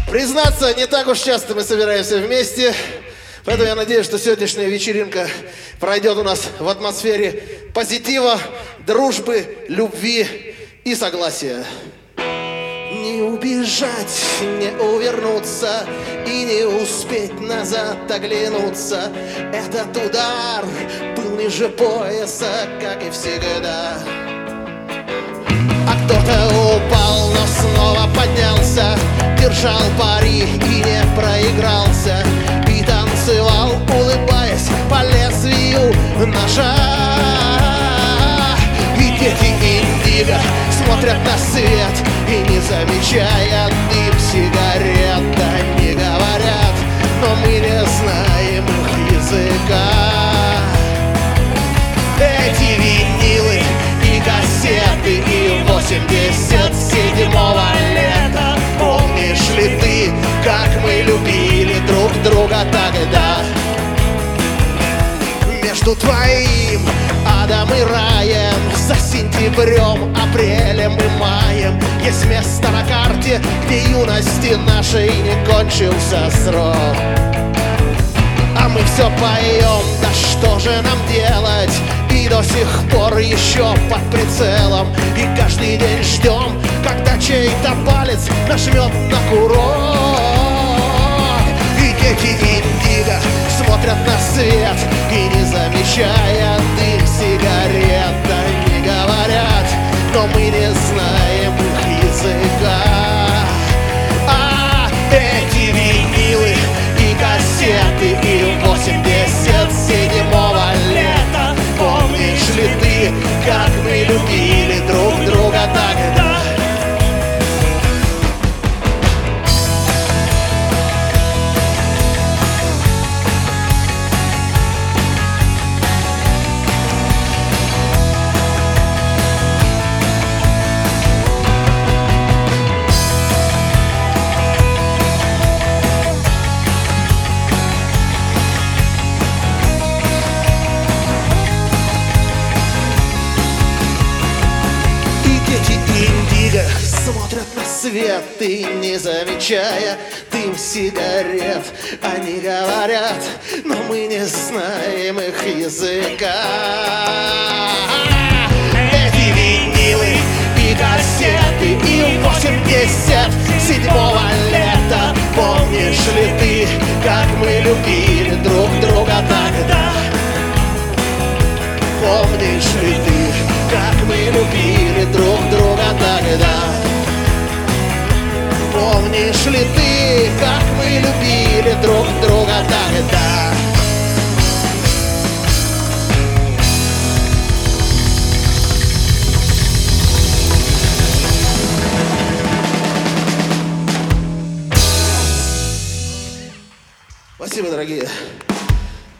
Признаться, не так уж часто мы собираемся вместе, поэтому я надеюсь, что сегодняшняя вечеринка пройдет у нас в атмосфере позитива, дружбы, любви и согласия. Не убежать, не увернуться и не успеть назад оглянуться. Этот удар был ниже пояса, как и всегда. А кто-то упал, но снова поднялся, держал пари и не проигрался, и танцевал, улыбаясь по лезвию ножа. И дети индиго смотрят на свет и, не замечая дым сигарет, они говорят, но мы не знаем их языка. Эти винилы и кассеты и 87-го лета. Помнишь ли ты, как мы любили друг друга тогда? Между твоим адом и раем, за сентябрем, апрелем и маем есть место на карте, где юности нашей не кончился срок. А мы все поем, да что же нам делать? И до сих пор еще под прицелом, и каждый день ждем, когда чей-то палец нажмет на курок. И дети индиго смотрят на свет и, не замечая дым сигарет, они говорят, но мы не знаем их языка. А эти винилы и кассеты и 87-го лета. Помнишь ли ты, как мы любили друг друга тогда? Индиго смотрят на свет и, не замечая дым сигарет, они говорят, но мы не знаем их языка. Эти винилы и кассеты и 87-го лета. Помнишь ли ты, как мы любили друг друга тогда? Помнишь ли ты, как мы любили друг друга тогда? Помнишь ли ты, как мы любили друг друга тогда? Спасибо, дорогие.